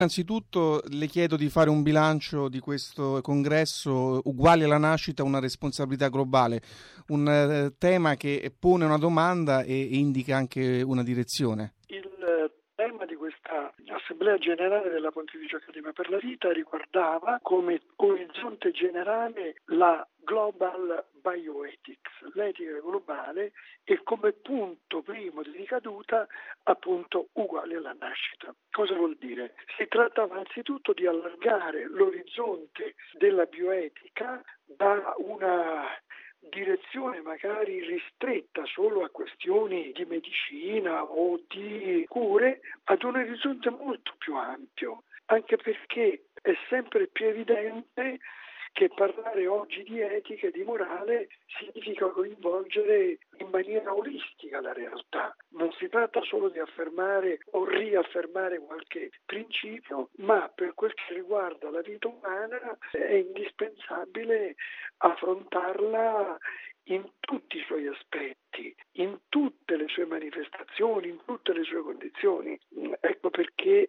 Innanzitutto le chiedo di fare un bilancio di questo congresso uguali alla nascita, una responsabilità globale, un tema che pone una domanda e indica anche una direzione. Il tema di questa Assemblea Generale della Pontificia Accademia per la Vita riguardava come orizzonte generale la Global Bioethics, l'etica globale, e come punto primo di ricaduta appunto uguale alla nascita. Cosa vuol dire? Si trattava anzitutto di allargare l'orizzonte della bioetica da una direzione magari ristretta solo a questioni di medicina o di cure ad un orizzonte molto più ampio, anche perché è sempre più evidente che parlare oggi di etica e di morale significa coinvolgere in maniera olistica la realtà. Non si tratta solo di affermare o riaffermare qualche principio, ma per quel che riguarda la vita umana è indispensabile affrontarla in tutti i suoi aspetti, in tutte le sue manifestazioni, in tutte le sue condizioni. Ecco perché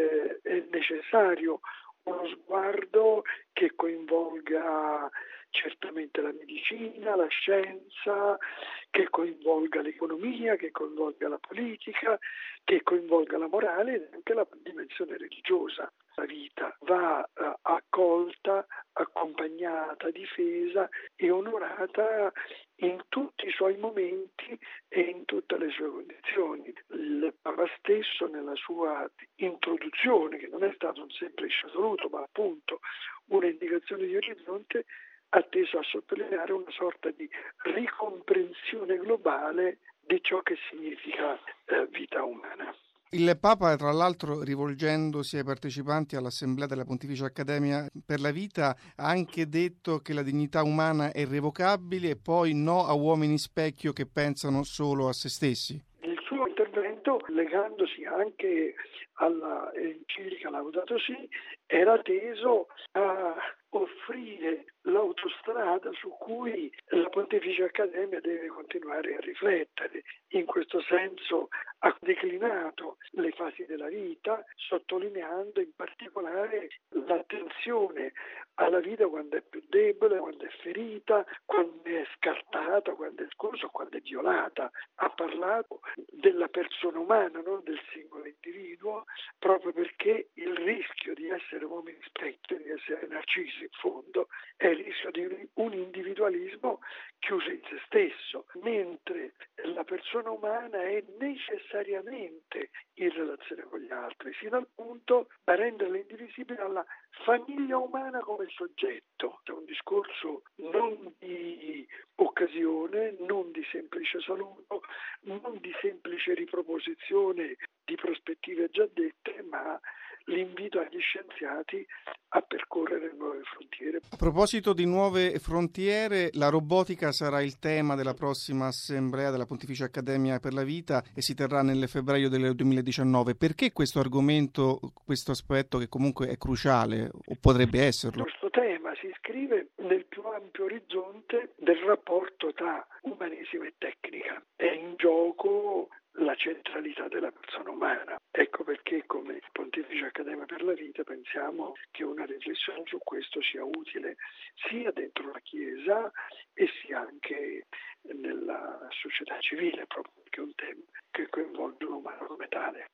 è necessario uno sguardo che coinvolga certamente la medicina, la scienza, che coinvolga l'economia, che coinvolga la politica, che coinvolga la morale e anche la dimensione religiosa. La vita va accolta, accompagnata, difesa e onorata in tutti i suoi momenti e in tutte le sue condizioni. Il Papa stesso nella sua introduzione, che non è stato un semplice saluto, ma appunto una indicazione di orizzonte, ha teso a sottolineare una sorta di ricomprensione globale di ciò che significa vita umana. Il Papa, tra l'altro, rivolgendosi ai partecipanti all'Assemblea della Pontificia Accademia per la Vita, ha anche detto che la dignità umana è irrevocabile e poi no a uomini specchio che pensano solo a se stessi. Il suo intervento, legandosi anche alla enciclica Laudato Si, era teso a offrire l'autostrada su cui la Pontificia Accademia deve continuare a riflettere. In questo senso ha declinato le fasi della vita, sottolineando in particolare l'attenzione alla vita quando è più debole, quando è ferita, quando è scartata, quando è esclusa, quando è violata. Ha parlato della persona umana, non del singolo individuo, proprio perché il rischio di essere uomini specchio, di essere narcisi in fondo, è il rischio di un individualismo chiuso in se stesso, mentre la persona umana è necessariamente in relazione con gli altri, fino al punto da renderla indivisibile alla famiglia umana come soggetto. È un discorso non di occasione, non di semplice saluto, non di semplice riproposizione di prospettive già dette, ma l'invito agli scienziati a percorrere nuove frontiere. A proposito di nuove frontiere, la robotica sarà il tema della prossima Assemblea della Pontificia Accademia per la Vita e si terrà nel febbraio del 2019. Perché questo argomento, questo aspetto che comunque è cruciale o potrebbe esserlo? Questo tema si iscrive nel più ampio orizzonte del rapporto tra umanesimo e tecnica. È in gioco la centralità della persona umana. Ecco perché come Pontificia Accademia per la Vita pensiamo che una riflessione su questo sia utile sia dentro la Chiesa e sia anche nella società civile, proprio perché è un tema che coinvolge l'umano come tale.